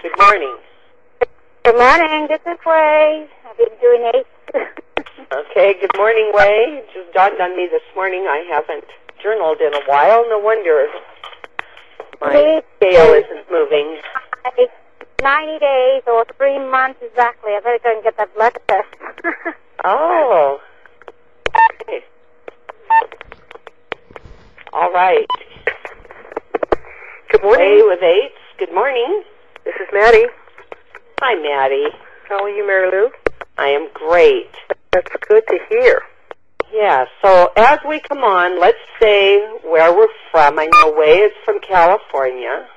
Good morning. Good morning. This is Ray. I've been doing it. Okay, good morning, Way. It just dawned on me this morning I haven't journaled in a while. No wonder my scale isn't moving. 90 days or 3 months exactly. I better go and get that blood test. Oh. Okay. All right. Good morning. Way with 8. Good morning. This is Maddie. Hi, Maddie. How are you, Mary Lou? I am great. That's good to hear. Yeah, so as we come on, let's say where we're from. I know Way is from California.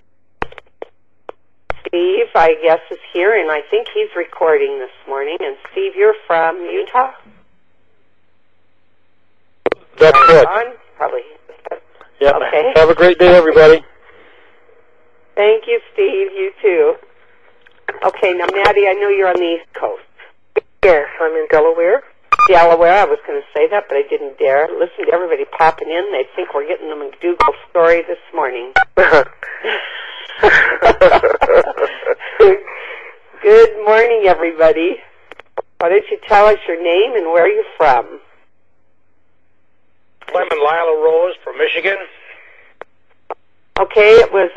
Steve, I guess, is here, and I think he's recording this morning. And Steve, you're from Utah? That's good. Probably. Yeah. Okay. Have a great day, everybody. Thank you, Steve. You too. Okay, now, Maddie, I know you're on the East Coast. Yes, I'm in Delaware. Delaware, I was going to say that, but I didn't dare. Listen to everybody popping in. They think we're getting them a McDougal story this morning. Good morning, everybody. Why don't you tell us your name and where you're from? Clem and Lila Rose from Michigan. Okay, it was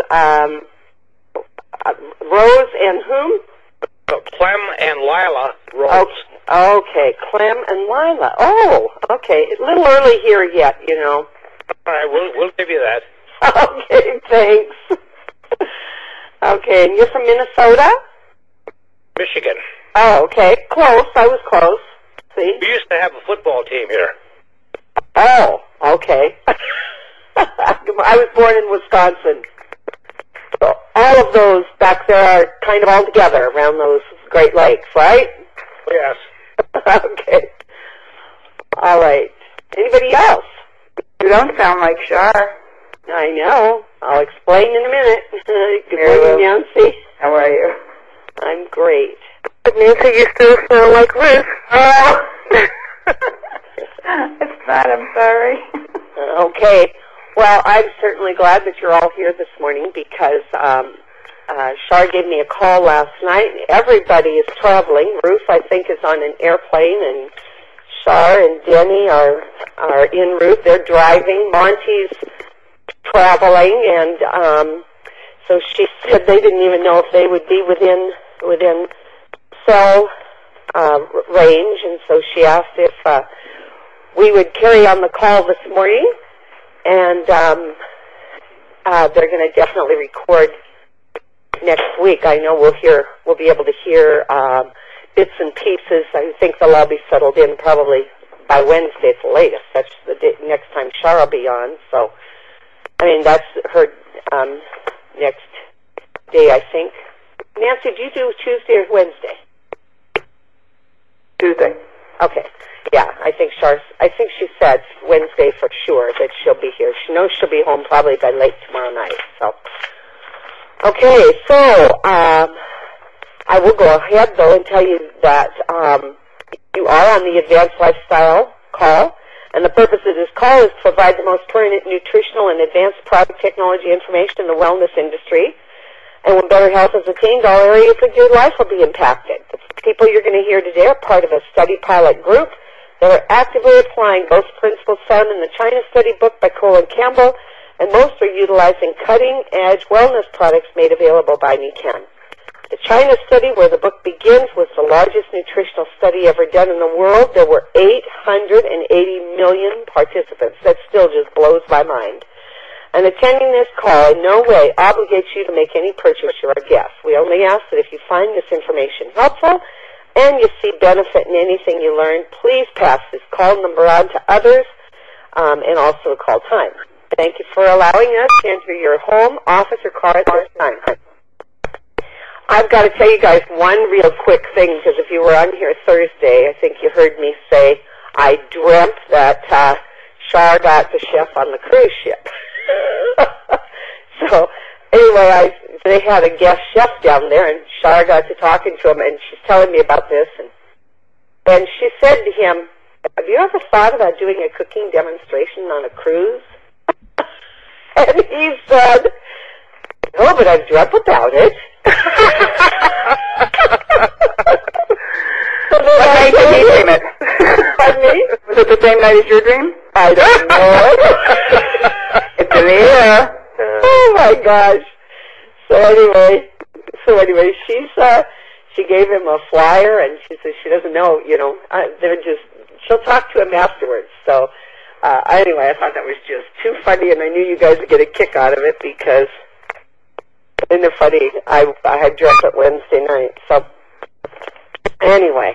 Rose and whom? Clem and Lila Rose. Okay, Clem and Lila. Oh, okay. A little early here yet, you know. All right, we'll give you that. Okay, thanks. Okay, and you're from Minnesota? Michigan. Oh, okay. Close. I was close. See? We used to have a football team here. Oh, okay. I was born in Wisconsin. So all of those back there are kind of all together around those Great Lakes, right? Yes. Okay. All right. Anybody else? You don't sound like Shar. I know. I'll explain in a minute. Good Very morning, well. Nancy. How are you? I'm great. Nancy, you still sound like Ruth. It's not, I'm sorry. Okay. Well, I'm certainly glad that you're all here this morning because Shar gave me a call last night. Everybody is traveling. Ruth, I think, is on an airplane, and Shar and Denny are en route. They're driving. Monty's traveling, and so she said they didn't even know if they would be within cell range, and so she asked if we would carry on the call this morning, and they're going to definitely record next week. I know we'll be able to hear bits and pieces. I think they'll all be settled in probably by Wednesday at the latest. That's the next time Shar will be on. So, I mean, that's her next day, I think. Nancy, do you do Tuesday or Wednesday? Tuesday. Okay. Yeah, I think she said Wednesday for sure that she'll be here. She knows she'll be home probably by late tomorrow night. So, okay, so I will go ahead though and tell you that you are on the Advanced Lifestyle call, and the purpose of this call is to provide the most current nutritional and advanced product technology information in the wellness industry. And when better health is attained, all areas of your life will be impacted. The people you're going to hear today are part of a study pilot group that are actively applying both principles found in the China Study book by Colin Campbell, and most are utilizing cutting-edge wellness products made available by Nikan. The China Study, where the book begins, was the largest nutritional study ever done in the world. There were 880 million participants. That still just blows my mind. And attending this call in no way obligates you to make any purchase. You're a guest. We only ask that if you find this information helpful and you see benefit in anything you learn, please pass this call number on to others and also the call time. Thank you for allowing us to enter your home, office, or car at this time. I've got to tell you guys one real quick thing, because if you were on here Thursday, I think you heard me say I dreamt that Shar got the chef on the cruise ship. So anyway, they had a guest chef down there, and Shar got to talking to him, and she's telling me about this, and she said to him, "Have you ever thought about doing a cooking demonstration on a cruise?" And he said, "No, but I've dreamt about it." it the same night as your dream? I don't know. It's in the air. Oh my gosh. So anyway, she gave him a flyer, and she says she doesn't know, she'll talk to him afterwards. So anyway, I thought that was just too funny, and I knew you guys would get a kick out of it because isn't it funny? I had dress it Wednesday night. So anyway.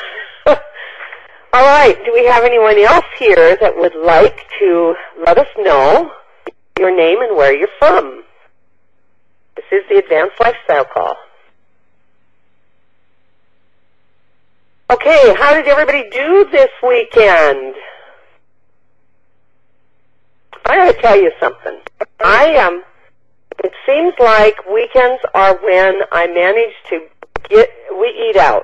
All right. Do we have anyone else here that would like to let us know your name and where you're from? This is the Advanced Lifestyle Call. Okay, how did everybody do this weekend? I got to tell you something. It seems like weekends are when I manage to we eat out.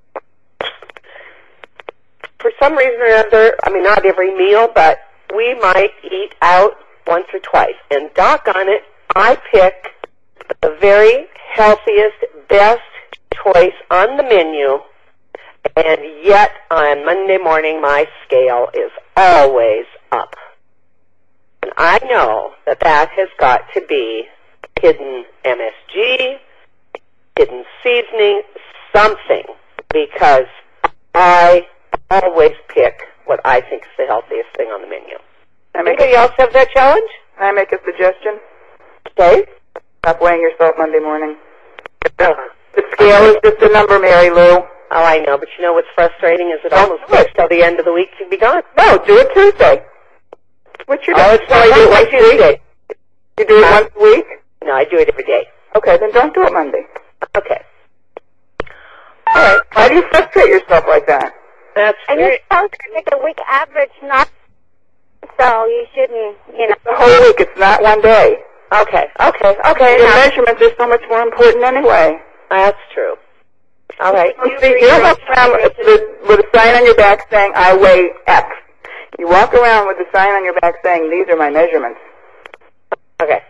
For some reason or another, I mean, not every meal, but we might eat out once or twice. And doggone it, I pick the very healthiest, best choice on the menu, and yet on Monday morning my scale is always up. And I know that has got to be hidden MSG, hidden seasoning, something, because I always pick what I think is the healthiest thing on the menu. Anybody else have that challenge? Can I make a suggestion? Okay. Stop weighing yourself Monday morning. The scale is just a number, Mary Lou. Oh, I know, but you know what's frustrating is it almost takes till the end of the week to be gone. No, do it Tuesday. What's your day? Oh, it's only do it Tuesday. You do it once a week? No, I do it every day. Okay, then don't do it Monday. Okay. All right. Why do you frustrate yourself like that? That's And you're supposed to take a week average, not so you shouldn't, The whole week. It's not one day. Okay. Your measurements are so much more important anyway. That's true. All right. You don't walk around with a sign on your back saying, I weigh X. You walk around with a sign on your back saying, these are my measurements. Okay.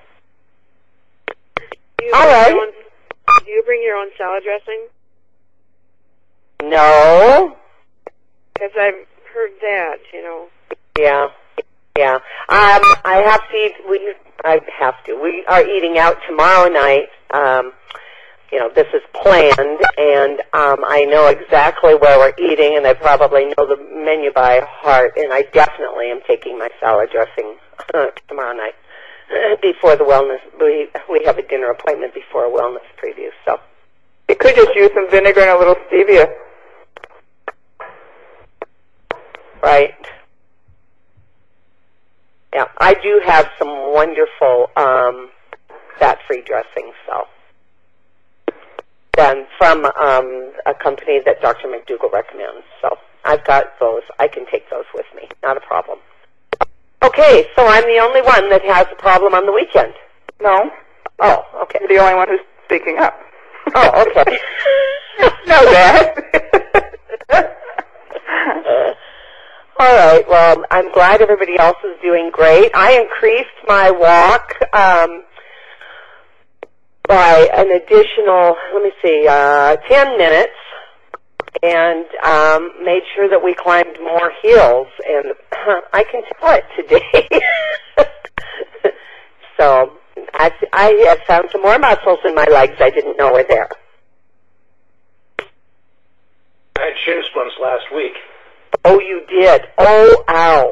All right. Do you bring your own salad dressing? No. Because I've heard that, Yeah. I have to eat. We are eating out tomorrow night. This is planned, and I know exactly where we're eating, and I probably know the menu by heart, and I definitely am taking my salad dressing tomorrow night before the wellness. We have a dinner appointment before a wellness preview, so. You could just use some vinegar and a little stevia. Right. Yeah, I do have some wonderful fat-free dressings, so. Then from a company that Dr. McDougall recommends. So I've got those. I can take those with me. Not a problem. Okay, so I'm the only one that has a problem on the weekend. No. Oh, okay. You're the only one who's speaking up. Oh, okay. No, Dad. All right, well, I'm glad everybody else is doing great. I increased my walk by an additional, 10 minutes, and made sure that we climbed more hills, and I can tell it today. So I have found some more muscles in my legs I didn't know were there. I had shin splints last week. Oh, you did? Oh, ow.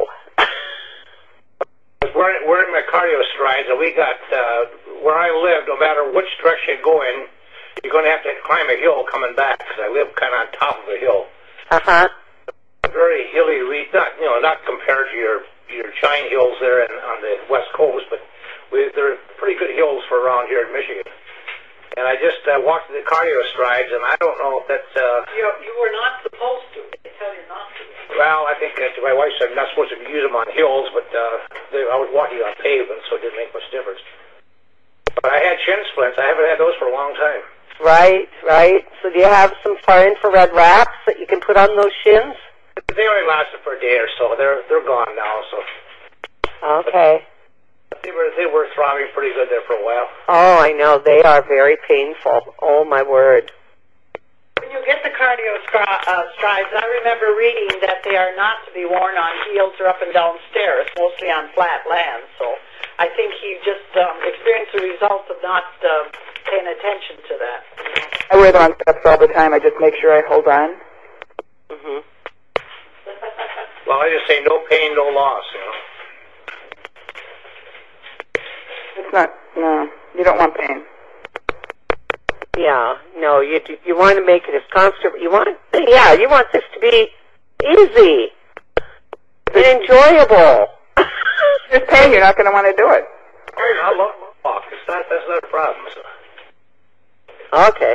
We're in my cardio strides, and we got, where I live, no matter which direction you go in, you're going to have to climb a hill coming back, because I live kind of on top of a hill. Uh-huh. Very hilly, not compared to your Chine hills there on the west coast, but they're pretty good hills for around here in Michigan. And I just walked the cardio strides, and I don't know if that's... You were not supposed to. They tell you not to. Well, I think my wife said I'm not supposed to use them on hills, but I was walking on pavement, so it didn't make much difference. But I had shin splints. I haven't had those for a long time. Right. So do you have some far infrared wraps that you can put on those shins? They only lasted for a day or so. They're gone now, so... Okay. They were throbbing pretty good there for a while. Oh, I know. They are very painful. Oh, my word. When you get the cardio strides, I remember reading that they are not to be worn on heels or up and down stairs, mostly on flat land. So I think he just experienced the result of not paying attention to that. I wear them on steps all the time. I just make sure I hold on. Mhm. Well, I just say no pain, no loss, you know. It's not, no, you don't want pain. Yeah, no, you want to make it as comfortable. You want this to be easy and enjoyable. If there's pain, you're not going to want to do it. I love walk. That's not a problem. So. Okay.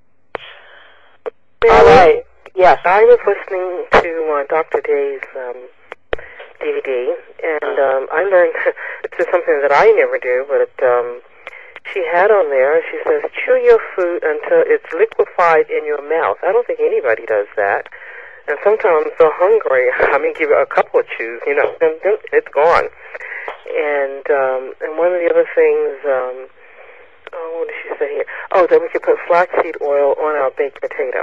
All right. Yes. I was listening to Dr. Day's DVD, and I learned it's just something that I never do, but she had on there, she says, chew your food until it's liquefied in your mouth. I don't think anybody does that. And sometimes I'm so hungry, I mean, give it a couple of chews, you know, and it's gone. And one of the other things, what did she say here? Oh, that we could put flaxseed oil on our baked potato.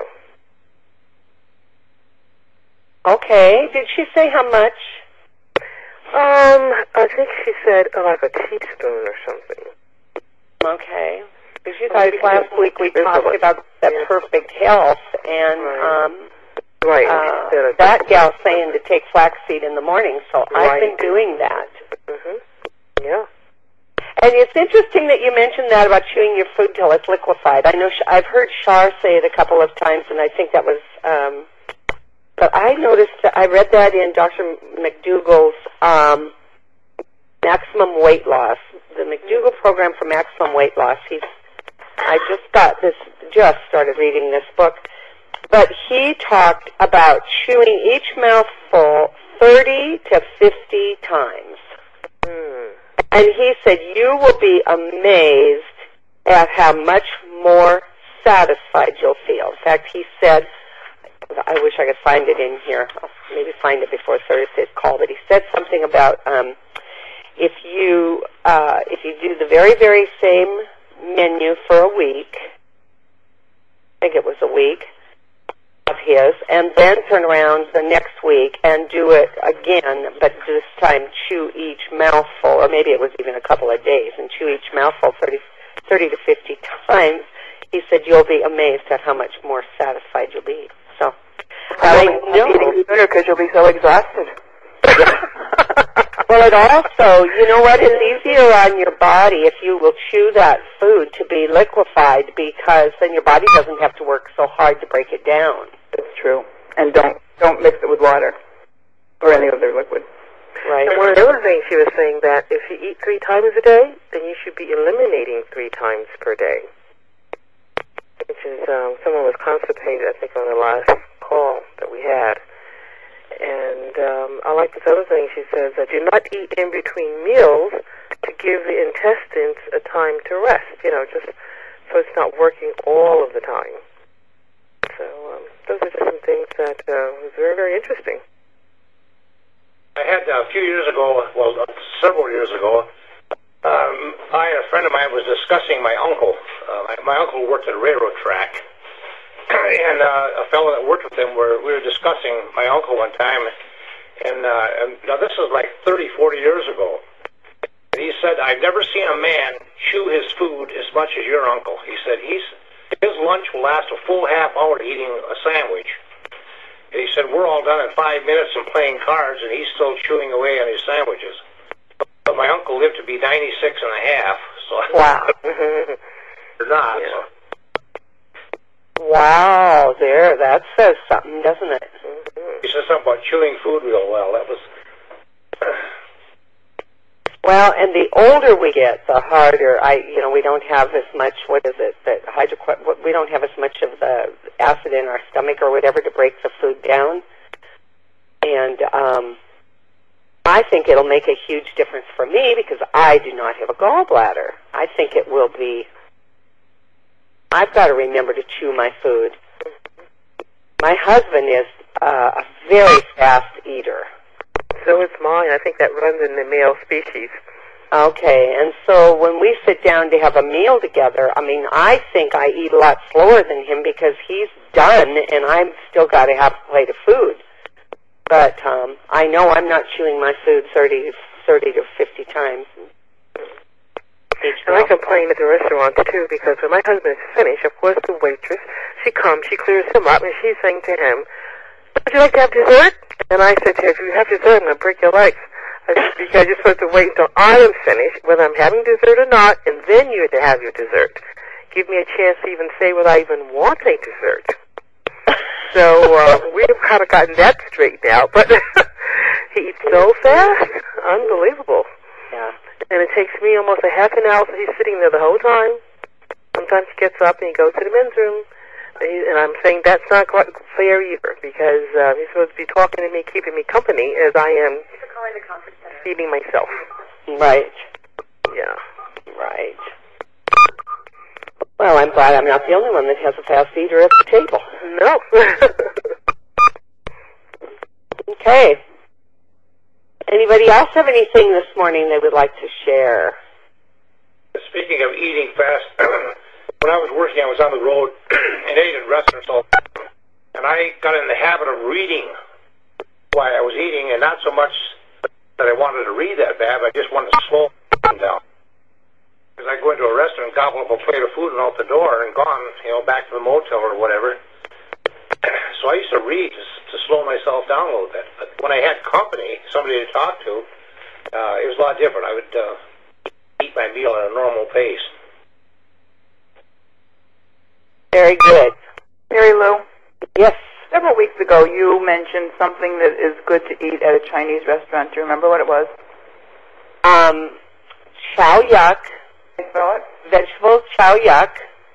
Okay. Did she say how much? I think she said like a teaspoon or something. Okay. Because you guys last week we talked about the perfect health, and that gal's saying to take flaxseed in the morning, so I've been doing that. Mhm. Yeah. And it's interesting that you mentioned that about chewing your food till it's liquefied. I know I've heard Shar say it a couple of times, and I think that was. But I noticed I read that in Dr. McDougall's Maximum Weight Loss, the McDougall program for maximum weight loss. I just started reading this book, but he talked about chewing each mouthful 30 to 50 times. And he said, you will be amazed at how much more satisfied you'll feel. In fact, he said, I wish I could find it in here. I'll maybe find it before Thursday's call. But he said something about if you do the very, very same menu for a week, I think it was a week of his, and then turn around the next week and do it again, but this time chew each mouthful, or maybe it was even a couple of days, and chew each mouthful 30 to 50 times, he said you'll be amazed at how much more satisfied you'll be. So, I know. Eating better because you'll be so exhausted. Well, it also, you know what, it's easier on your body if you will chew that food to be liquefied, because then your body doesn't have to work so hard to break it down. That's true. And don't mix it with water or any other liquid. Right. And one of the other things she was saying that if you eat 3 times a day, then you should be eliminating 3 times per day. Which is, someone was constipated, I think, on the last call that we had. And I like this other thing she says, do not eat in between meals to give the intestines a time to rest, you know, just so it's not working all of the time. So those are just some things that was very, very interesting. I had a few years ago, well, several years ago, a friend of mine was discussing my uncle. My uncle worked at a railroad track, and a fellow that worked with him, we were discussing my uncle one time, and now this is like 30, 40 years ago. And he said, I've never seen a man chew his food as much as your uncle. He said his lunch will last a full half hour eating a sandwich. And he said, we're all done in 5 minutes and playing cards, and he's still chewing away on his sandwiches. But my uncle lived to be 96 and a half, so Wow. or not. Yeah. So. Wow, that says something, doesn't it? He said something about chewing food real well. That was... Well, and the older we get, the harder. We don't have as much. What is it? We don't have as much of the acid in our stomach or whatever to break the food down. And I think it'll make a huge difference for me because I do not have a gallbladder. I think it will be. I've got to remember to chew my food. My husband is a very fast eater. So is mine. I think that runs in the male species. Okay, and so when we sit down to have a meal together, I mean, I think I eat a lot slower than him because he's done and I've still got to have a plate of food. But I know I'm not chewing my food 30 to 50 times. And I complain at the restaurant, too, because when my husband is finished, of course, the waitress, she comes, she clears him up, and she's saying to him, would you like to have dessert? And I said to her, if you have dessert, I'm going to break your legs. I said, because you're supposed to wait until I am finished, whether I'm having dessert or not, and then you're to have your dessert. Give me a chance to even say whether I even want a dessert. So we've kind of gotten that straight now, but he eats so fast. Unbelievable. Yeah. And it takes me almost a half an hour, so he's sitting there the whole time. Sometimes he gets up and he goes to the men's room. And I'm saying that's not quite fair either, because he's supposed to be talking to me, keeping me company, as I am feeding myself. Right. Yeah. Right. Well, I'm glad I'm not the only one that has a fast eater at the table. No. Okay. Anybody else have anything this morning they would like to share? Speaking of eating fast, when I was working, I was on the road and ate in restaurants all the time. And I got in the habit of reading while I was eating, and not so much that I wanted to read that bad, but I just wanted to slow down. Because I go into a restaurant, gobble up a plate of food and out the door and gone, back to the motel or whatever. So I used to read to slow myself down a little bit. But when I had company, somebody to talk to, it was a lot different. I would eat my meal at a normal pace. Very good. Mary Lou, Yes. several weeks ago you mentioned something that is good to eat at a Chinese restaurant. Do you remember what it was? Chow yuck. I saw it. Vegetable chow yuck.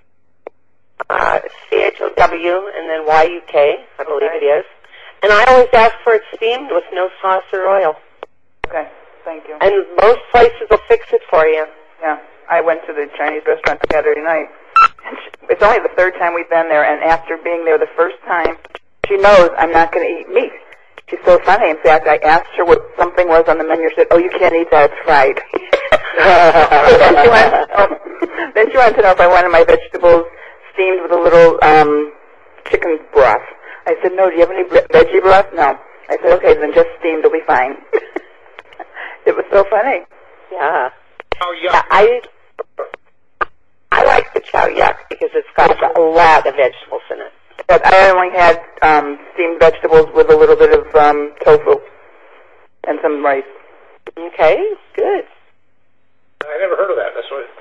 CHOW and then YUK, I believe it is. And I always ask for it steamed with no sauce or oil. Okay, thank you. And most places will fix it for you. Yeah, I went to the Chinese restaurant Saturday night. And it's only the third time we've been there, and after being there the first time, she knows I'm not going to eat meat. She's so funny. In fact, I asked her what something was on the menu. She said, "Oh, you can't eat that. It's fried." Then she wanted to know if I wanted my vegetables steamed with a little chicken broth. I said, "No, do you have any veggie broth?" "No." I said, "Okay, then just steamed will be fine." It was so funny. Yeah. Oh, yeah. I like the chow yuck because it's got a lot of vegetables in it. But I only had steamed vegetables with a little bit of tofu and some rice. Okay, good. I never heard of that. That's what.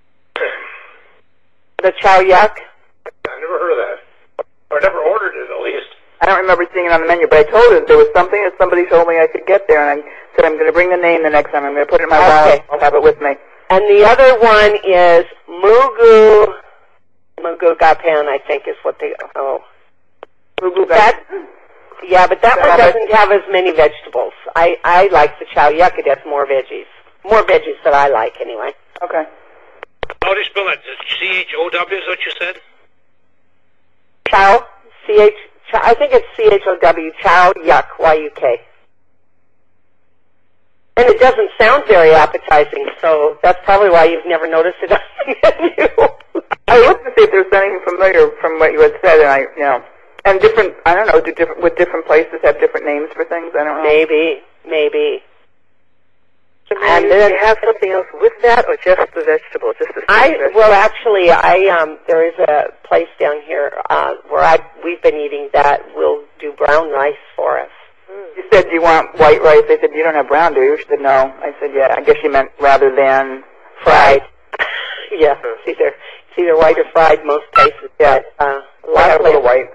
The chow yuck? I never heard of that. Or never ordered it, at least. I don't remember seeing it on the menu, but I told her that there was something that somebody told me I could get there, and I said I'm going to bring the name the next time. I'm going to put it in my wallet. I'll have it with me. And the other one is mugu gapan, I think is what they, Mugu that, yeah, but that one doesn't have as many vegetables. I like the chow yuck. It has more veggies. More veggies that I like, anyway. Okay. How do you spell that? C-H-O-W is what you said? Chow, I think it's C-H-O-W, chow yuck, Y-U-K. And it doesn't sound very appetizing, so that's probably why you've never noticed it on the menu. I looked to see if there was anything familiar from what you had said, and and different, I don't know, would different places have different names for things? I don't know. Maybe. And then have something else with that, or just the vegetable, just the vegetable? Well, actually, there is a place down here where we've been eating that will do brown rice for us. You said, "Do you want white rice?" I said, "You don't have brown, do you?" She said, "No." I said, "Yeah." I guess she meant rather than fried. Yeah, it's either white or fried most places. Yeah, a little white.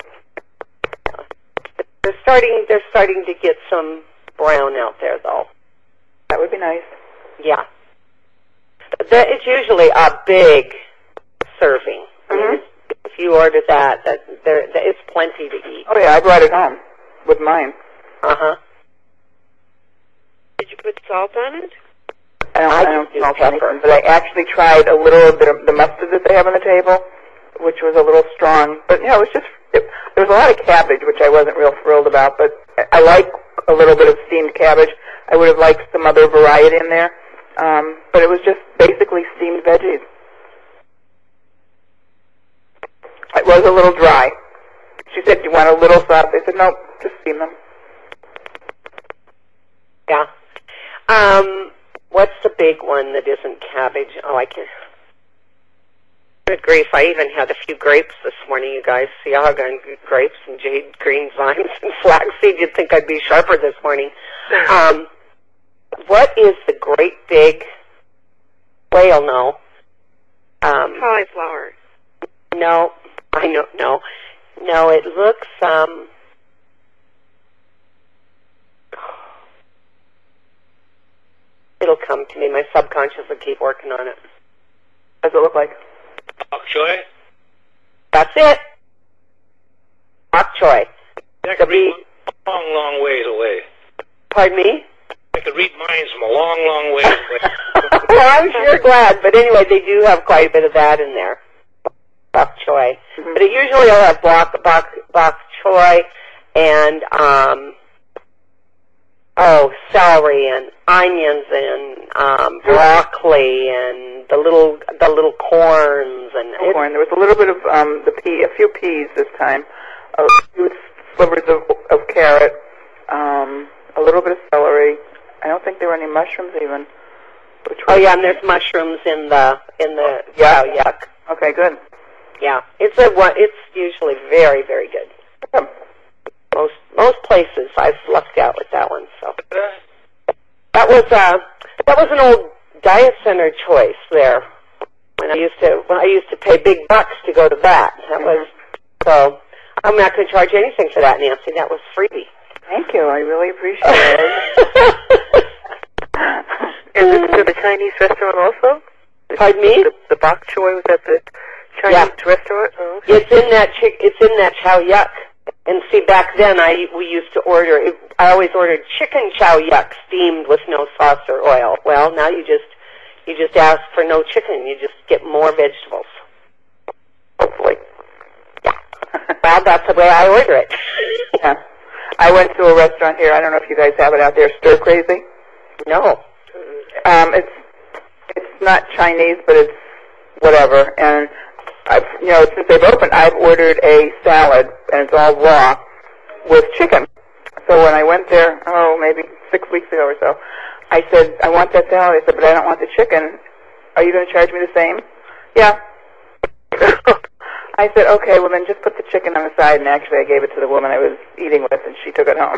They're starting to get some brown out there, though. That would be nice. Yeah. It's usually a big serving. I mean, if you order that, it's plenty to eat. Oh, yeah, I brought it home with mine. Uh-huh. Did you put salt on it? I don't smell pepper, but I actually tried a little bit of the mustard that they have on the table, which was a little strong. But, it was just, there was a lot of cabbage, which I wasn't real thrilled about, but I like a little bit of steamed cabbage. I would have liked some other variety in there. But it was just basically steamed veggies. It was a little dry. She said, "Do you want a little sauce?" I said, "Nope, just steam them." Yeah. What's the big one that isn't cabbage? Oh, I can't. Good grief, I even had a few grapes this morning, you guys. Siaga and grapes and jade green vines and flaxseed. You'd think I'd be sharper this morning. What is the great big whale? No. Cauliflower. No. I know. No. No, it looks, it'll come to me. My subconscious will keep working on it. What does it look like? Bok choy? That's it. Bok choy. I could read long, long ways away. Pardon me? I could read minds from a long, long ways away. Well, I'm sure glad. But anyway, they do have quite a bit of that in there. Bok choy. But it usually will have bok choy and, celery and onions and broccoli and the little corns and Corn. There was a little bit of a few peas this time, a few slivers of carrot, a little bit of celery. I don't think there were any mushrooms even. Oh yeah, and there's mushrooms in the Yeah. yuck. Okay, good. Yeah, it's usually very, very good. Yeah. Most places I've lucked out with that one. So that was an old diet center choice there. When I used to pay big bucks to go to that. So I'm not going to charge anything for that, Nancy. That was freebie. Thank you. I really appreciate it. Is it to the Chinese restaurant also? Pardon me? The bok choy was at the Chinese restaurant? Oh, okay. It's in that chow yuck. And see, back then we used to I always ordered chicken chow yuck steamed with no sauce or oil. Well, now you just ask for no chicken. You just get more vegetables. Hopefully. Yeah. Well, that's the way I order it. Yeah. I went to a restaurant here. I don't know if you guys have it out there. Stir Crazy. No. It's not Chinese, but it's whatever. And since they've opened, I've ordered a salad, and it's all raw with chicken. So when I went there, maybe 6 weeks ago or so, I said, "I want that salad." I said, "But I don't want the chicken. Are you going to charge me the same?" "Yeah." I said, "Okay, well then just put the chicken on the side." And actually, I gave it to the woman I was eating with, and she took it home.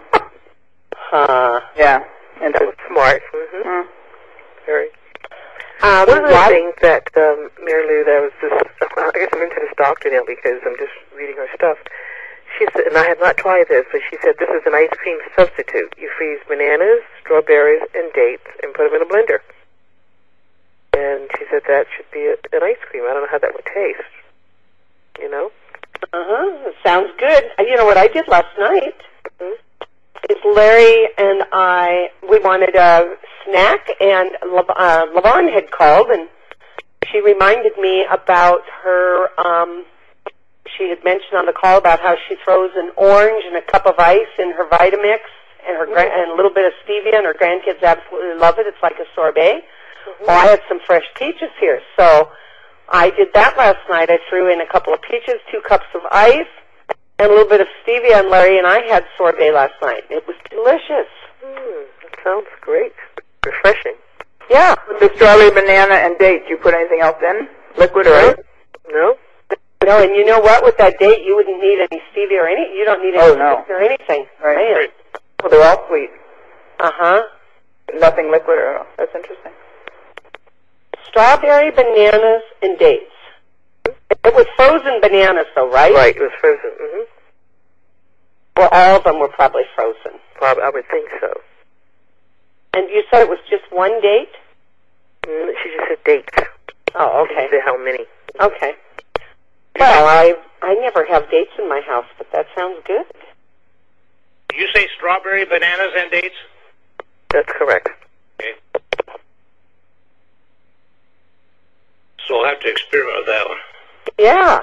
Yeah. And That was smart. Mm-hmm. Very. One of the things that, Mary Lou, I guess I'm into this doctor now because I'm just reading her stuff. She said, and I have not tried this, but she said this is an ice cream substitute. You freeze bananas, strawberries, and dates and put them in a blender. And she said that should be an ice cream. I don't know how that would taste. You know? Sounds good. You know what I did last night? Is Larry and we wanted a snack, and Lavon had called, and she reminded me about her, she had mentioned on the call about how she throws an orange and a cup of ice in her Vitamix, and and a little bit of stevia, and her grandkids absolutely love it. It's like a sorbet. Well, I had some fresh peaches here, so I did that last night. I threw in a couple of peaches, 2 cups of ice, and a little bit of stevia, and Larry and I had sorbet last night. It was delicious. That sounds great. Refreshing. Yeah. With the strawberry, banana, and date, do you put anything else in? Liquid or ice? No. No, and you know what? With that date, you wouldn't need any stevia or you don't need any sweetness or anything. Right. Man. Well, they're all sweet. Nothing liquid or that's interesting. Strawberry, bananas, and dates. It was frozen bananas, though, right? Right, it was frozen. Well, all of them were probably frozen. Probably, I would think so. And you said it was just one date? She just said dates. Oh, okay. She said how many. Okay. Well, I never have dates in my house, but that sounds good. You say strawberry, bananas, and dates? That's correct. Okay. So I'll have to experiment with that one. Yeah.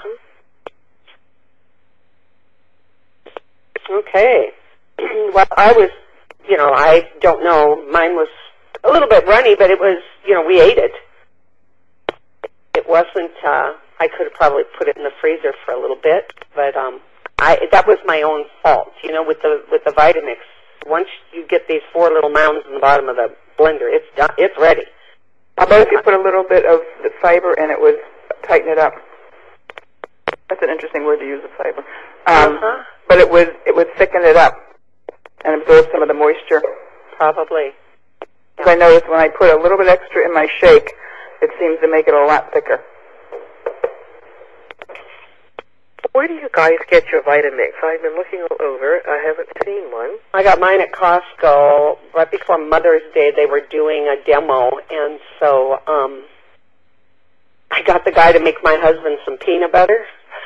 Okay. Well, I don't know. Mine was a little bit runny, but it was, we ate it. It wasn't, I could have probably put it in the freezer for a little bit, but that was my own fault, with the Vitamix. Once you get these 4 little mounds in the bottom of the blender, it's done, it's ready. How about if you put a little bit of the fiber and it would tighten it up? That's an interesting word to use, the fiber. But it would thicken it up and absorb some of the moisture. Probably. Because I noticed when I put a little bit extra in my shake, it seems to make it a lot thicker. Where do you guys get your Vitamix? I've been looking all over. I haven't seen one. I got mine at Costco. Right before Mother's Day, they were doing a demo, and so I got the guy to make my husband some peanut butter.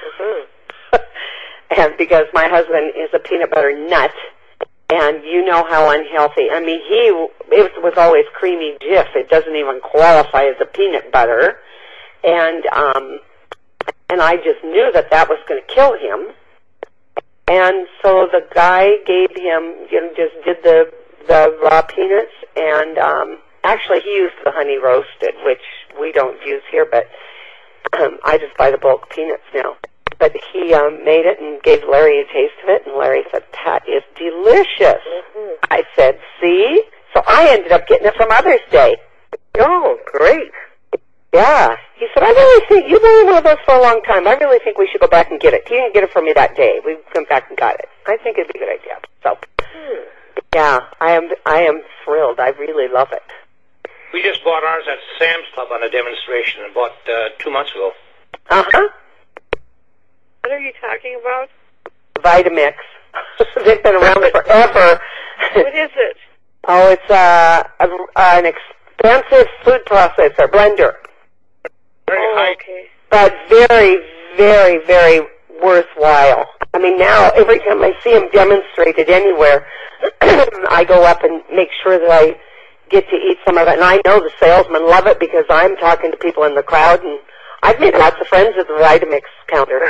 And because my husband is a peanut butter nut, and you know how unhealthy. I mean, it was always creamy Jif. It doesn't even qualify as a peanut butter. And I just knew that was going to kill him. And so the guy gave him, just did the raw peanuts, and actually he used the honey roasted, which we don't use here, but I just buy the bulk peanuts now. But he made it and gave Larry a taste of it, and Larry said, "That is delicious." Mm-hmm. I said, "See?" So I ended up getting it for Mother's Day. Oh, great. Yeah. He said, "I really think, you've been one of those for a long time. I really think we should go back and get it." He didn't get it for me that day. We went back and got it. I think it'd be a good idea. So, yeah, I am thrilled. I really love it. We just bought ours at Sam's Club on a demonstration about 2 months ago. Uh-huh. What are you talking about? Vitamix. They've been around forever. What is it? Oh, it's an expensive food processor, blender. Very high. Okay. But very, very, very worthwhile. I mean, now, every time I see them demonstrated anywhere, I go up and make sure that I get to eat some of it. And I know the salesmen love it because I'm talking to people in the crowd, and I've made lots of friends at the Vitamix counter.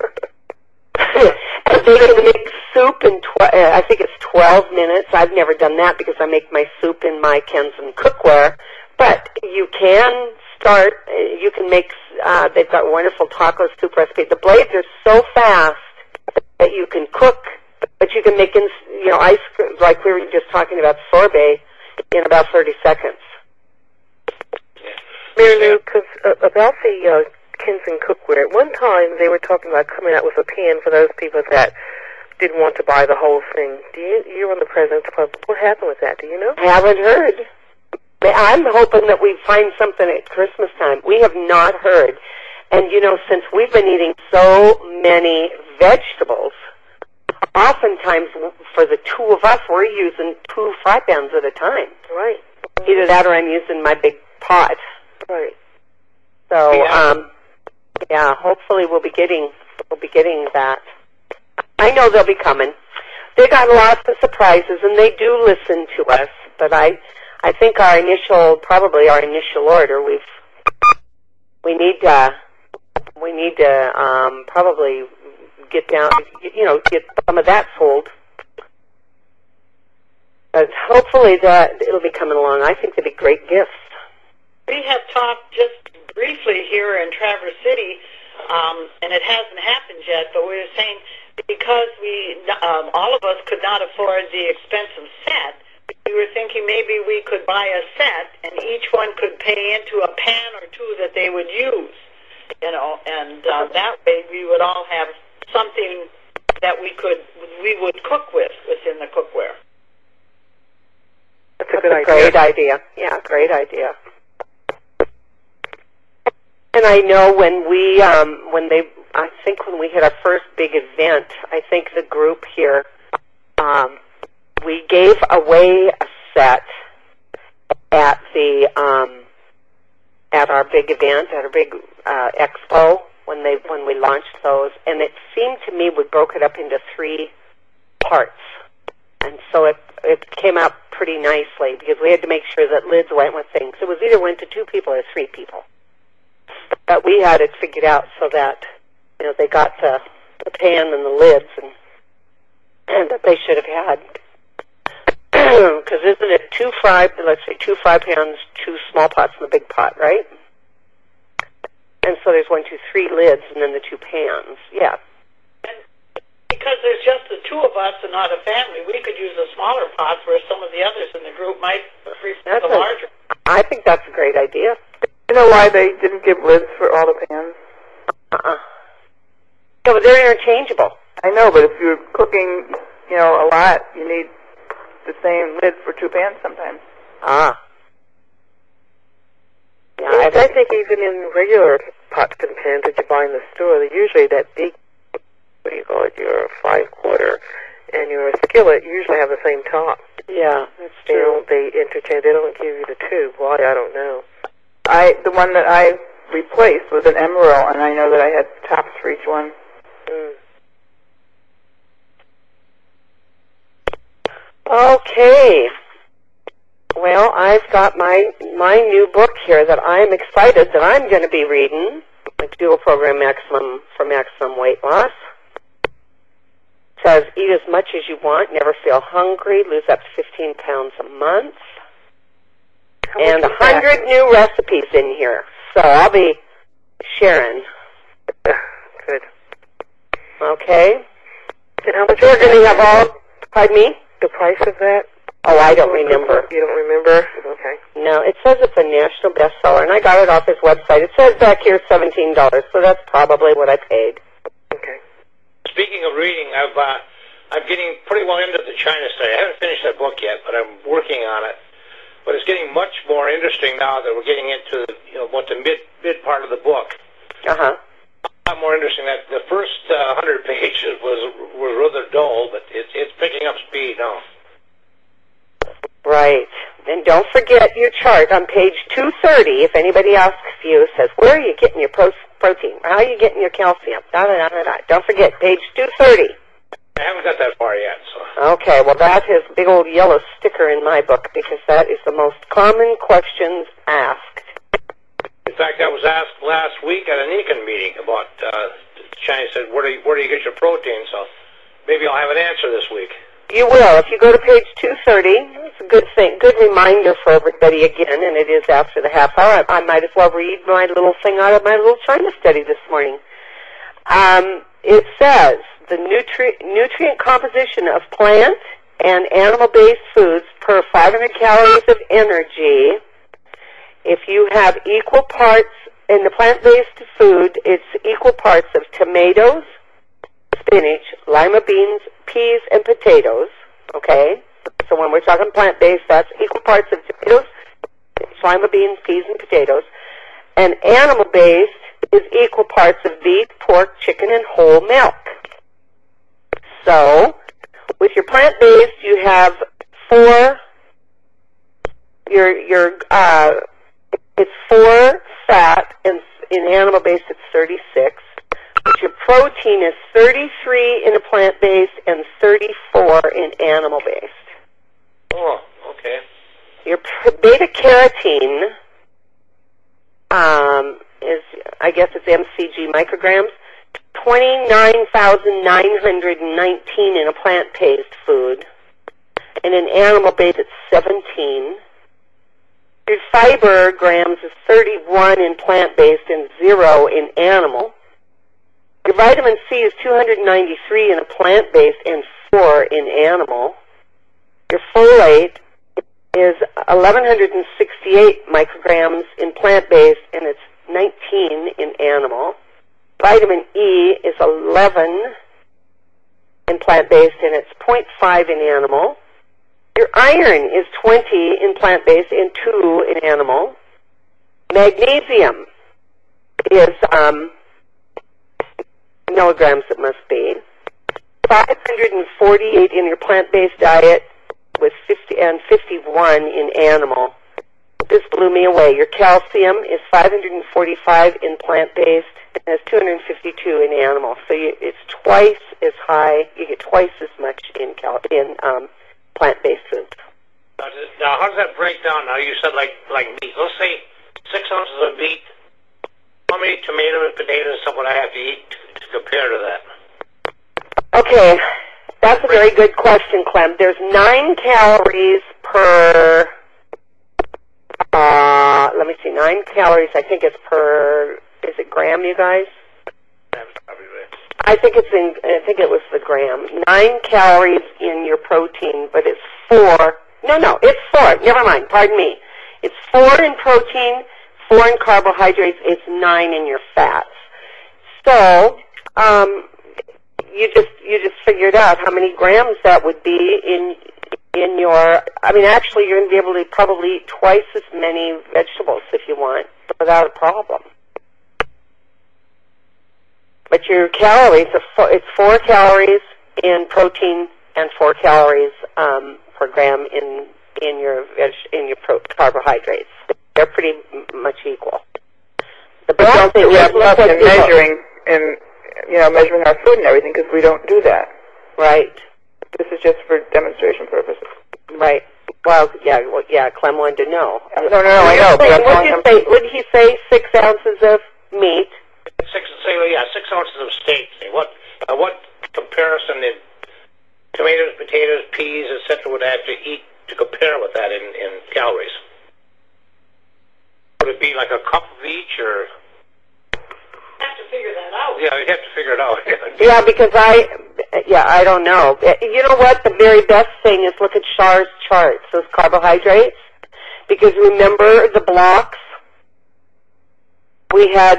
And they can make soup in, I think it's 12 minutes. I've never done that because I make my soup in my Kensen cookware. But you can start, you can make, they've got wonderful taco soup recipe. The blades are so fast that you can cook, but you can make, ice, like we were just talking about sorbet, in about 30 seconds. Mary Lou, about the Kensen cookware, at one time they were talking about coming out with a pan for those people that didn't want to buy the whole thing. You're on the President's Club. What happened with that? Do you know? I haven't heard. I'm hoping that we find something at Christmas time. We have not heard. And, since we've been eating so many vegetables, oftentimes for the two of us, we're using 2 fry pans at a time. Right. Either that or I'm using my big pot. Right. So, yeah, hopefully we'll be getting that. I know they'll be coming. They got lots of surprises, and they do listen to us. But I think our initial order, we need to probably get down, get some of that sold. But hopefully that it'll be coming along. I think they'd be great gifts. We have talked just briefly here in Traverse City, and it hasn't happened yet, but we were saying because all of us could not afford the expensive set, we were thinking maybe we could buy a set and each one could pay into a pan or 2 that they would use, and that way we would all have something that we would cook within the cookware. That's a good idea. Great idea. Yeah, great idea. And I know when we had our first big event, I think the group here, we gave away a set at our big event, at our big expo when we launched those, and it seemed to me we broke it up into 3 parts, and so it came out pretty nicely because we had to make sure that lids went with things. It was either went to 2 people or 3 people. But we had it figured out so that, they got the pan and the lids and that they should have had Because isn't it two fry pans, 2 small pots, and a big pot, right? And so there's 1, 2, 3 lids, and then the 2 pans. Yeah. And because there's just the 2 of us and not a family, we could use a smaller pot where some of the others in the group might prefer the larger. I think that's a great idea. You know why they didn't give lids for all the pans? Yeah, but they're interchangeable. I know, but if you're cooking, a lot, you need the same lid for 2 pans sometimes. Ah. Yeah, I think even in regular pots and pans that you buy in the store, they're usually that big, what do you call it, your 5-quarter, and your skillet usually have the same top. Yeah, that's true. They interchange. They don't give you the 2. Why, I don't know. The one that I replaced was an Emerald, and I know that I had tops for each one. Okay. Well, I've got my new book here that I'm excited that I'm going to be reading. The Dual Program for Maximum Weight Loss. It says, eat as much as you want, never feel hungry, lose up to 15 pounds a month. And 100 new recipes in here. So I'll be sharing. Good. Okay. And how much we're going to have all, pardon me? The price of that? Oh, I don't remember. You don't remember? Okay. No, it says it's a national bestseller, and I got it off his website. It says back here $17, so that's probably what I paid. Okay. Speaking of reading, I'm getting pretty well into the China study. I haven't finished that book yet, but I'm working on it. But it's getting much more interesting now that we're getting into what the mid part of the book. Uh-huh. A lot more interesting. That the first 100 pages was rather dull, but it's picking up speed now. Right. And don't forget your chart on page 230. If anybody asks you, says, where are you getting your protein? How are you getting your calcium? Don't forget, page 230. I haven't got that far yet. So. Okay, well, that is a big old yellow sticker in my book because that is the most common questions asked. In fact, I was asked last week at an Econ meeting about, China said, where do you get your protein? So maybe I'll have an answer this week. You will. If you go to page 230, it's a good thing, good reminder for everybody again, and it is after the half hour. I might as well read my little thing out of my little China study this morning. It says, the nutrient composition of plant and animal-based foods per 500 calories of energy. If you have equal parts in the plant-based food, it's equal parts of tomatoes, spinach, lima beans, peas, and potatoes. Okay? So when we're talking plant-based, that's equal parts of tomatoes, lima beans, peas, and potatoes. And animal-based is equal parts of beef, pork, chicken, and whole milk. So, with your plant-based, you have 4, it's 4 fat, and in animal-based it's 36. But your protein is 33 in a plant-based and 34 in animal-based. Oh, okay. Your beta-carotene is, I guess it's mcg micrograms, 29,919 in a plant-based food, and in animal-based it's 17. Your fiber grams is 31 in plant-based and 0 in animal. Your vitamin C is 293 in a plant-based and 4 in animal. Your folate is 1,168 micrograms in plant-based and it's 19 in animal. Vitamin E is 11 in plant-based and it's 0.5 in animal. Your iron is 20 in plant-based and 2 in animal. Magnesium is milligrams, it must be, 548 in your plant-based diet with 51 in animal. This blew me away. Your calcium is 545 in plant-based and has 252 in animal. So it's twice as high. You get twice as much in plant-based foods. Now, how does that break down? Now, you said like meat. Let's say 6 ounces of meat. How many tomatoes, potatoes, and stuff would I have to eat to compare to that? Okay, that's a very good question, Clem. There's 9 calories per per, let me see, 9 calories, I think it's per, is it gram, you guys? That's probably right. I think it was the gram. 9 calories in your protein, but it's 4. No, it's 4. Never mind. Pardon me. It's 4 in protein, 4 in carbohydrates. It's 9 in your fats. So, you just figured out how many grams that would be in your. I mean, actually, you're going to be able to probably eat twice as many vegetables if you want, without a problem. But your calories, it's 4 calories in protein and 4 calories per gram in your carbohydrates. They're pretty much equal. But don't think we have enough in measuring our food and everything, because we don't do that. Right. This is just for demonstration purposes. Right. Well, Clem wanted to know. No, I know. What did he say? 6 ounces of meat. 6 ounces of steak. What comparison in tomatoes, potatoes, peas, etc. would I have to eat to compare with that in calories? Would it be like a cup of each, or? Have to figure that out. Yeah, you have to figure it out. Yeah, because I don't know. You know what? The very best thing is look at Char's charts, those carbohydrates, because remember the blocks? We had,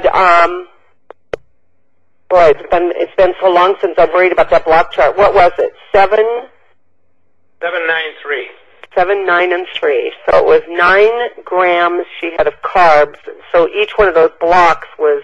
it's been so long since I've worried about that block chart. What was it? 7, 793. 7, 9, and 3. So it was 9 grams she had of carbs. So each one of those blocks was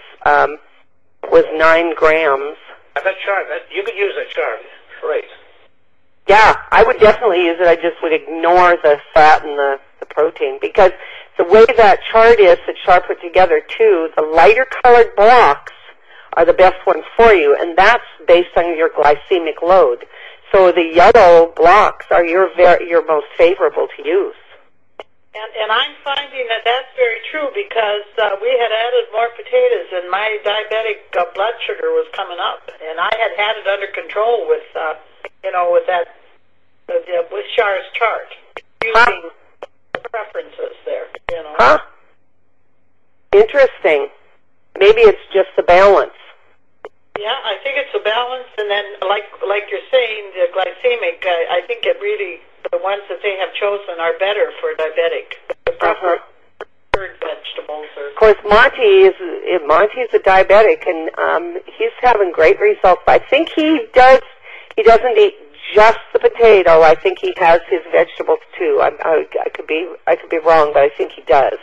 9 grams. That chart, you could use that chart. Right. Yeah, I would definitely use it. I just would ignore the fat and the protein, because the way that chart is, the chart put together too, the lighter colored blocks are the best ones for you, and that's based on your glycemic load. So the yellow blocks are your most favorable to use. And I'm finding that that's very true, because we had added more potatoes, and my diabetic blood sugar was coming up, and I had it under control with with Char's chart, using preferences there. Huh? Interesting. Maybe it's just the balance. Yeah, I think it's a balance, and then like you're saying, the glycemic, I think it really, the ones that they have chosen are better for diabetic. Vegetables. Of course, Monty's a diabetic, and he's having great results. I think he doesn't eat just the potato. I think he has his vegetables too. I could be wrong, but I think he does.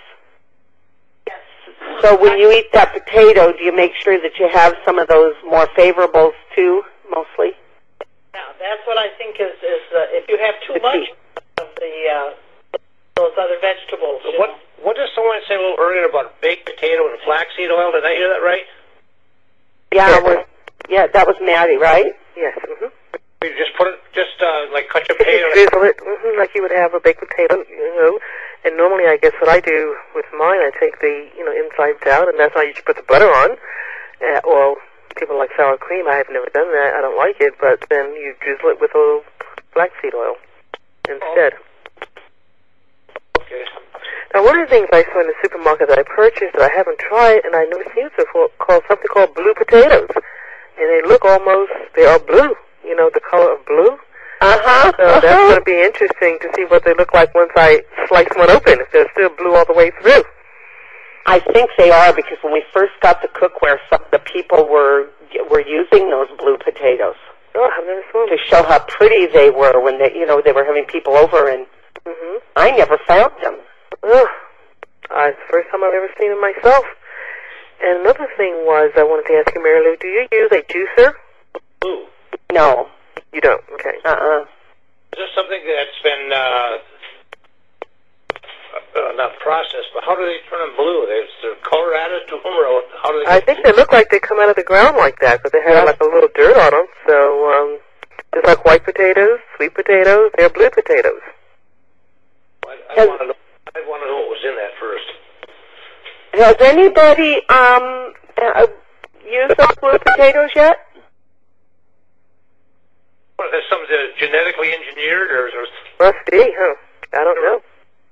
So when you eat that potato, do you make sure that you have some of those more favorables too, mostly? Yeah, that's what I think is if you have too much of those other vegetables. So what does someone say a little earlier about baked potato and flaxseed oil? Did I hear that right? Yeah, that was Maddie, right? Yes. Mm-hmm. You just put it, like cut your potato. Drizzle it, like you would have a baked potato, And normally, I guess what I do with mine, I take the, insides out, and that's how you should put the butter on. Or people like sour cream. I have never done that. I don't like it, but then you drizzle it with a little flaxseed oil instead. Okay. Now, one of the things I saw in the supermarket that I purchased that I haven't tried, and I never seen it before, something called blue potatoes. And they are blue, the color of blue. So that's going to be interesting to see what they look like once I slice one open, if they're still blue all the way through. I think they are, because when we first got the cookware, the people were using those blue potatoes. Oh, I've never seen them. To show how pretty they were when they were having people over, and I never found them. Oh, it's the first time I've ever seen them myself. And another thing was, I wanted to ask you, Mary Lou, do you use a juicer? Ooh. No. You don't? Okay. Is this something that's been not processed, but how do they turn them blue? Is there color added to them, or how do they? I think they look like they come out of the ground like that, but they have like a little dirt on them. So just like white potatoes, sweet potatoes, they're blue potatoes. I want to know what was in that first. Has anybody used those blue potatoes yet? What, is some genetically engineered, or? Must be, huh? I don't know.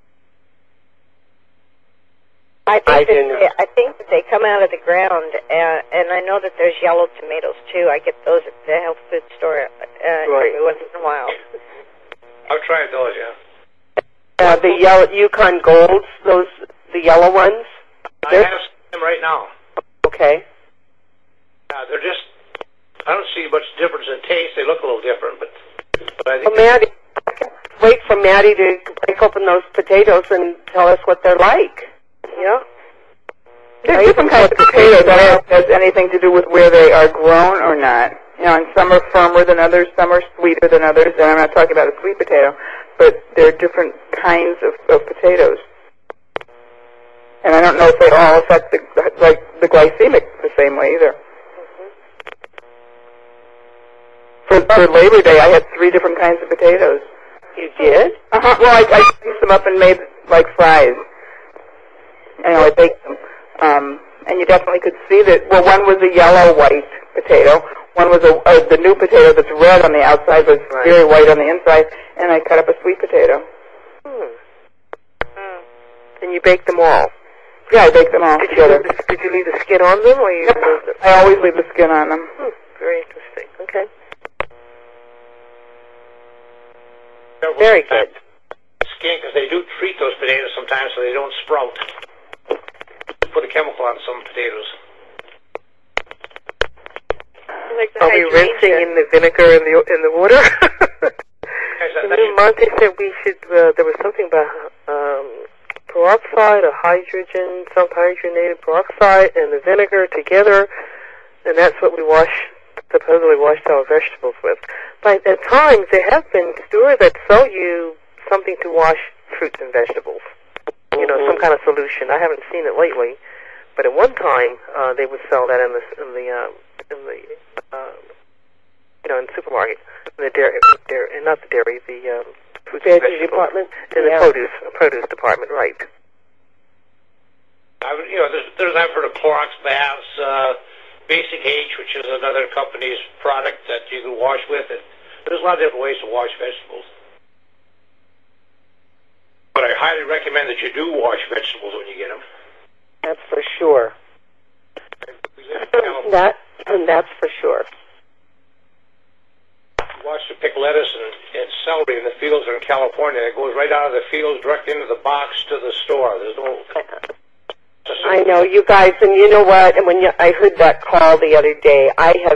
I didn't. think that they come out of the ground, and I know that there's yellow tomatoes too. I get those at the health food store every once in a while. I've tried those, yeah. The yellow Yukon Golds, the yellow ones. I have them right now. Okay. They're just, I don't see much difference in taste. They look a little different, but I think... Well, Maddie, I can wait for Maddie to break open those potatoes and tell us what they're like. Yeah. There's different kinds of potatoes. I don't know if it has anything to do with where they are grown or not. You know, and some are firmer than others, some are sweeter than others, and I'm not talking about a sweet potato, but there are different kinds of potatoes. And I don't know if they all affect the glycemic the same way either. For Labor Day, I had 3 different kinds of potatoes. You did? Uh-huh. Well, I pieced them up and made like fries. And I baked them. And you definitely could see that, well, one was a yellow-white potato. One was the new potato that's red on the outside, but it's very white on the inside. And I cut up a sweet potato. And you baked them all? Yeah, I baked them all together. Did you leave the skin on them, or you? Yep. I always leave the skin on them. Very interesting. Okay. Very good. Skin, because they do treat those potatoes sometimes so they don't sprout. Put a chemical on some potatoes. Like the Are we rinsing in the vinegar in the water? Monty said we should. There was something about peroxide or hydrogen, some hydrogenated peroxide and the vinegar together, and that's what we supposedly washed our vegetables with. But at times there have been stores that sell you something to wash fruits and vegetables. You know, some kind of solution. I haven't seen it lately, but at one time they would sell that in the supermarket, in the dairy, not the dairy, the fruits and vegetables department, in the produce department, right? I've heard of Clorox baths, Basic H, which is another company's product that you can wash with it. There's a lot of different ways to wash vegetables. But I highly recommend that you do wash vegetables when you get them. That's for sure. That's for sure. Watch to pick lettuce and celery in the fields in California. It goes right out of the fields, direct into the box to the store. There's no... I know, you guys, and you know what? And I heard that call the other day, I have,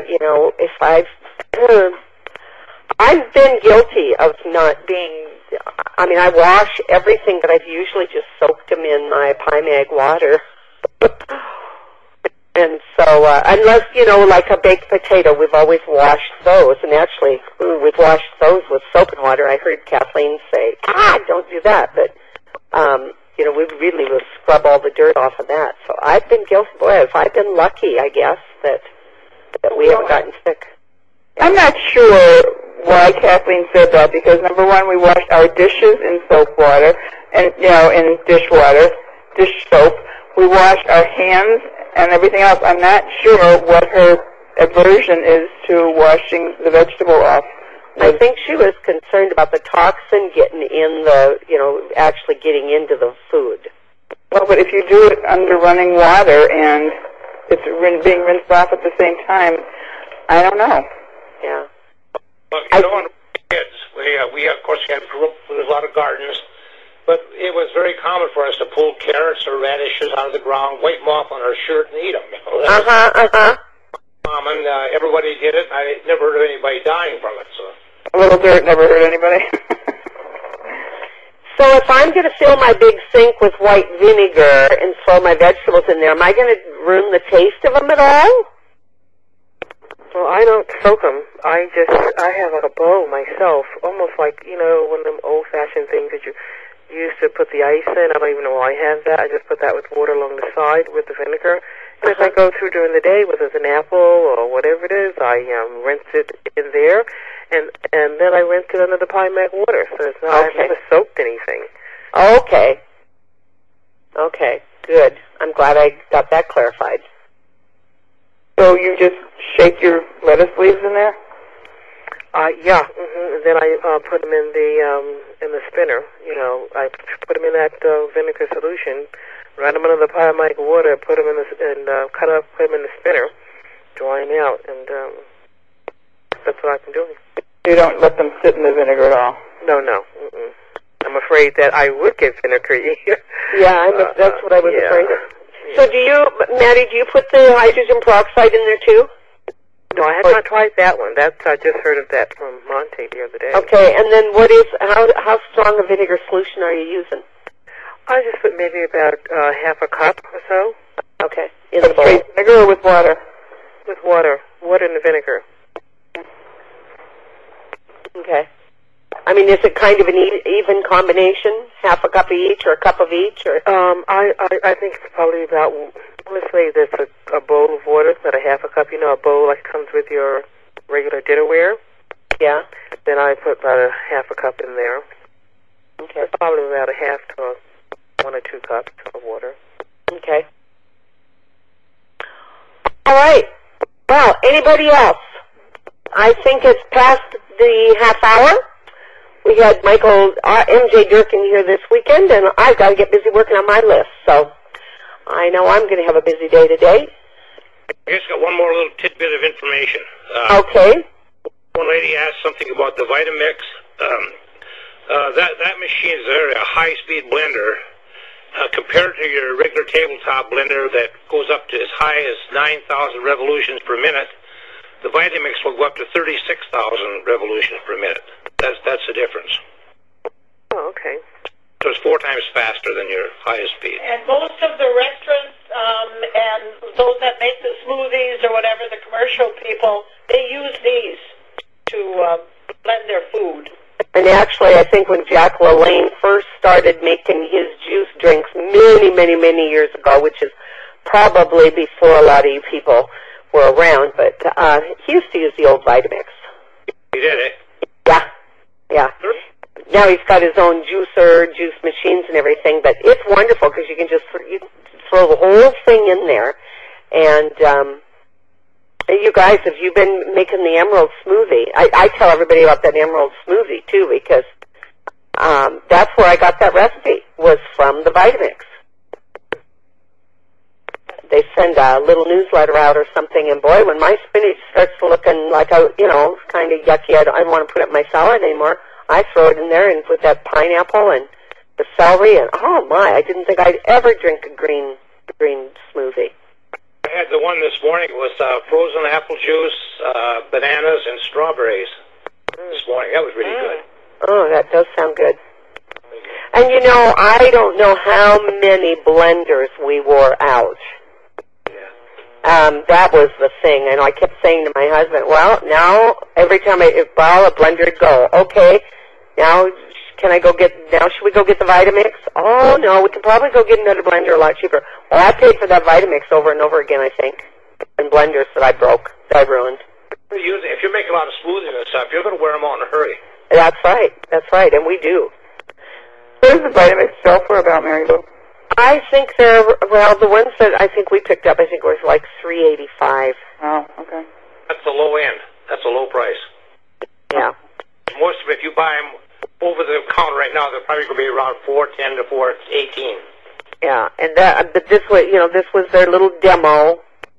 I've been guilty of not being... I wash everything, but I've usually just soaked them in my Pymag water. And so, unless, like a baked potato, we've always washed those. And actually, we've washed those with soap and water. I heard Kathleen say, don't do that. But, we really will scrub all the dirt off of that. So I've been guilty. Boy, I've been lucky, I guess, that we haven't gotten sick. I'm not sure why Kathleen said that, because number one, we washed our dishes in soap water, and in dishwater, dish soap. We washed our hands and everything else. I'm not sure what her aversion is to washing the vegetable off. I think she was concerned about the toxin getting in actually getting into the food. Well, but if you do it under running water and it's being rinsed off at the same time, I don't know. Yeah. Well, when kids, we of course grew up with a lot of gardens, but it was very common for us to pull carrots or radishes out of the ground, wipe them off on our shirt, and eat them. Common. Everybody did it. I never heard of anybody dying from it. So. A little dirt never hurt anybody. So if I'm going to fill my big sink with white vinegar and throw my vegetables in there, am I going to ruin the taste of them at all? Well, I don't soak them. I have like a bowl myself, almost like, one of them old-fashioned things that you used to put the ice in. I don't even know why I have that. I just put that with water along the side with the vinegar. And as I go through during the day, whether it's an apple or whatever it is, I rinse it in there, and then I rinse it under the Pymag water. So it's not, I've never soaked anything. Okay. Okay, good. I'm glad I got that clarified. So you just shake your lettuce leaves in there? Yeah. And then I put them in the spinner. You know, I put them in that vinegar solution, ran them under the Pyromite water, put them in cut up, put them in the spinner, dry them out, and that's what I've been doing. You don't let them sit in the vinegar at all? No. I'm afraid that I would get vinegary. Yeah, that's what I was afraid of. Yeah. So Maddie, do you put the hydrogen peroxide in there too? No, I had not tried that one. I just heard of that from Monte the other day. Okay, and then how strong a vinegar solution are you using? I just put maybe about half a cup or so. Okay, in the bowl. Straight vinegar or with water? With water and the vinegar. Okay. I mean, is it kind of an even combination? Half a cup of each or a cup of each? Or I think it's probably about, let's say there's a bowl of water, about a half a cup, you know, a bowl like comes with your regular dinnerware. Yeah. Then I put about a half a cup in there. Okay. It's probably about a half to 1 or 2 cups of water. Okay. All right. Well, anybody else? I think it's past the half hour. We had Michael MJ Durkin here this weekend, and I've got to get busy working on my list. So I know I'm going to have a busy day today. I just got one more little tidbit of information. Okay. One lady asked something about the Vitamix. That machine is a high-speed blender compared to your regular tabletop blender that goes up to as high as 9,000 revolutions per minute. The Vitamix will go up to 36,000 revolutions per minute. That's the difference. Oh, okay. So it's 4 times faster than your highest speed. And most of the restaurants and those that make the smoothies or whatever, the commercial people, they use these to blend their food. And actually, I think when Jack LaLanne first started making his juice drinks many, many, many years ago, which is probably before a lot of you people were around, but he used to use the old Vitamix. He did it? Yeah. Now he's got his own juicer, juice machines and everything, but it's wonderful because you can just throw the whole thing in there. And you guys, have you been making the emerald smoothie? I tell everybody about that emerald smoothie, too, because that's where I got that recipe, was from the Vitamix. They send a little newsletter out or something, and boy, when my spinach starts looking like kind of yucky, I don't want to put it in my salad anymore, I throw it in there and put that pineapple and the celery, and oh my, I didn't think I'd ever drink a green smoothie. I had the one this morning. It was frozen apple juice, bananas, and strawberries this morning. That was really good. Oh, that does sound good. And I don't know how many blenders we wore out. That was the thing, and I kept saying to my husband, well, now, every time a blender would go, okay, now, should we go get the Vitamix? Oh, no, we can probably go get another blender a lot cheaper. Well, I paid for that Vitamix over and over again, I think, and blenders that I ruined. If you make a lot of smoothies and stuff, you're going to wear them out in a hurry. That's right, and we do. What does the Vitamix sell for about, Mary Lou? I think the ones that I think we picked up, I think was like $3.85. Oh, okay. That's the low end. That's a low price. Yeah. Most of it, if you buy them over the counter right now, they're probably going to be around $4.10 to $4.18. Yeah, and but this was their little demo.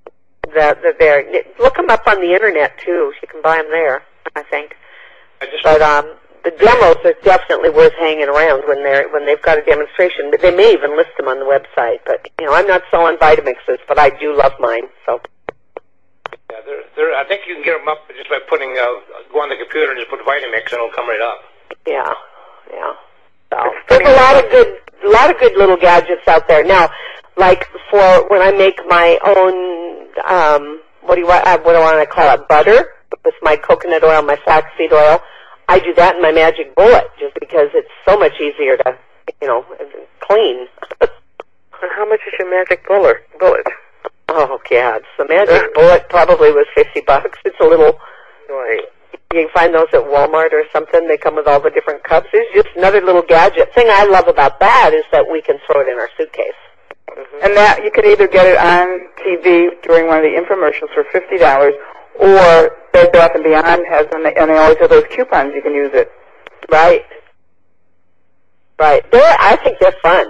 Look them up on the internet too. You can buy them there, I think. The demos are definitely worth hanging around when they've got a demonstration. But they may even list them on the website. But I'm not selling Vitamixes, but I do love mine. So. Yeah, I think you can get them up just by go on the computer and just put Vitamix, and it'll come right up. Yeah. So there's a lot of good little gadgets out there now. Like for when I make my own, what do I want to call it, butter with my coconut oil, my flaxseed oil. I do that in my Magic Bullet just because it's so much easier to, clean. And how much is your Magic Bullet? Oh, God. The Magic Bullet probably was $50. It's a little... Right. You can find those at Walmart or something. They come with all the different cups. It's just another little gadget. The thing I love about that is that we can throw it in our suitcase. Mm-hmm. And that you could either get it on TV during one of the infomercials for $50, or Bed Bath & Beyond has them, and they always have those coupons you can use it. Right. Right. I think they're fun.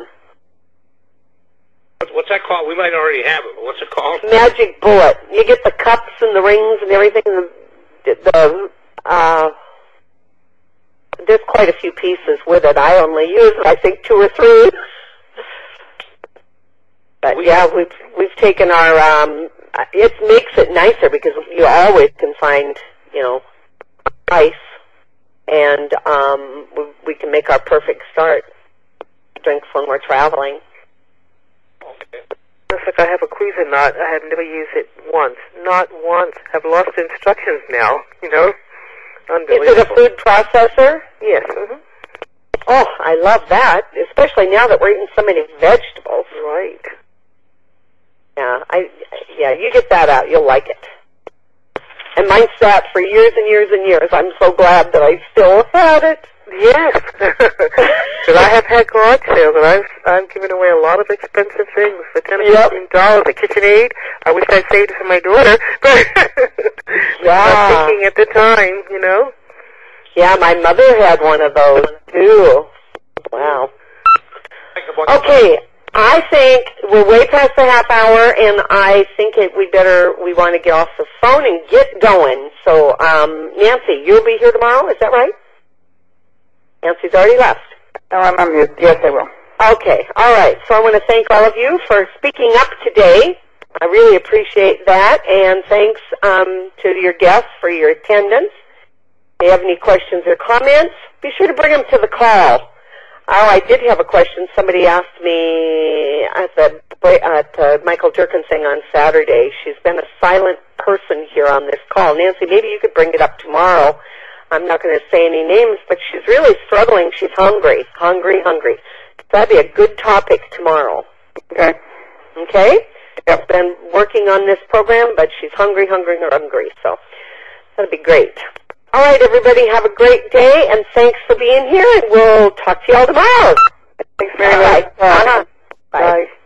What's that called? We might already have it, but what's it called? Magic Bullet. You get the cups and the rings and everything. There's quite a few pieces with it. I only use, I think, 2 or 3. But yeah, we've taken our. It makes it nicer because you always can find, ice, and we can make our perfect start drinks when we're traveling. Okay. It's like I have a Cuisinart. I have never used it once. Not once. I've lost the instructions now, Unbelievable. Is it a food processor? Yes. Mm-hmm. Oh, I love that, especially now that we're eating so many vegetables. Right. Yeah, you get that out, you'll like it. And mine sat for years and years and years. I'm so glad that I still had it. Yes. Because I have had garage sales, and I've given away a lot of expensive things for $10 or $15. A KitchenAid. I wish I'd saved it for my daughter, but I was thinking at the time, Yeah, my mother had one of those too. Wow. Okay, I think we're way past the half hour, and I think we want to get off the phone and get going. So, Nancy, you'll be here tomorrow, is that right? Nancy's already left. No, I'm here. Yes, I will. Okay, all right. So I want to thank all of you for speaking up today. I really appreciate that, and thanks to your guests for your attendance. If you have any questions or comments, be sure to bring them to the call. Oh, I did have a question. Somebody asked me at Michael Durkin's thing on Saturday. She's been a silent person here on this call. Nancy, maybe you could bring it up tomorrow. I'm not going to say any names, but she's really struggling. She's hungry. So that'd be a good topic tomorrow. Okay. Okay? Yep. Been working on this program, but she's hungry. So that'd be great. All right, everybody, have a great day, and thanks for being here, and we'll talk to you all tomorrow.